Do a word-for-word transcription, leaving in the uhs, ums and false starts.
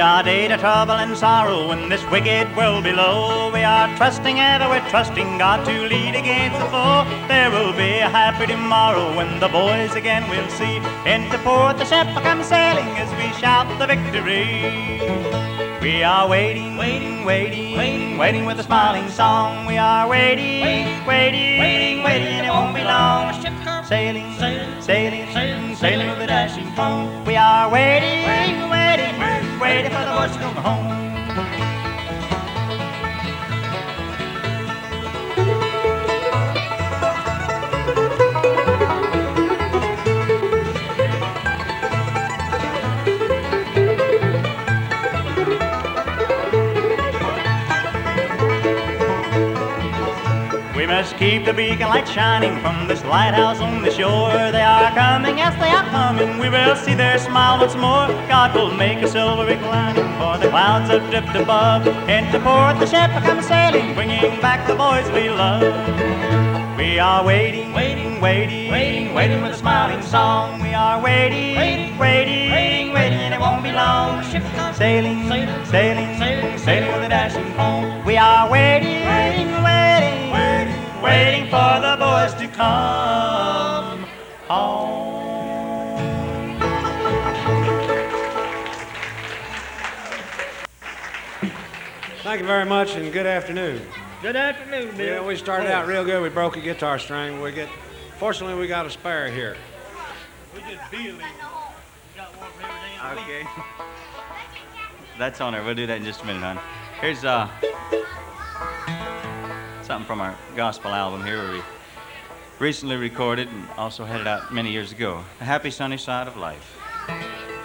our day to trouble and sorrow in this wicked world below. We are trusting ever, we're trusting God to lead against the foe. There will be a happy tomorrow when the boys again we'll see. Into port the ship will come sailing as we shout the victory. We are waiting, waiting, waiting, waiting, waiting with a smiling song. We are waiting, waiting, waiting, waiting, waiting, and it won't be long. Sailing, sailing, sailing, sailing, sailing with a dashing foam. We are waiting, waiting, waiting, waiting for the boys to come home. We must keep the beacon light shining from this lighthouse on the shore. They are coming, yes, they are coming. We will see their smile once more. God will make a silvery lining for the clouds that drift above. Into port the ship will come sailing, bringing back the boys we love. We are waiting, waiting, waiting, waiting, waiting with a smiling song. We are waiting, waiting, waiting, waiting, waiting, and it won't be long. Sailing, sailing, sailing, sailing, sailing with a dashing foam. We are waiting, waiting, waiting, waiting, waiting for the boys to come home. Thank you very much, and good afternoon. Good afternoon, Bill. Yeah, we started out real good. We broke a guitar string. We get, fortunately, we got a spare here. We just Billy. Got one for everything. Okay. That's on there. We'll do that in just a minute, hon. Here's uh something from our gospel album here where we recently recorded and also had it out many years ago. The Happy Sunny Side of Life.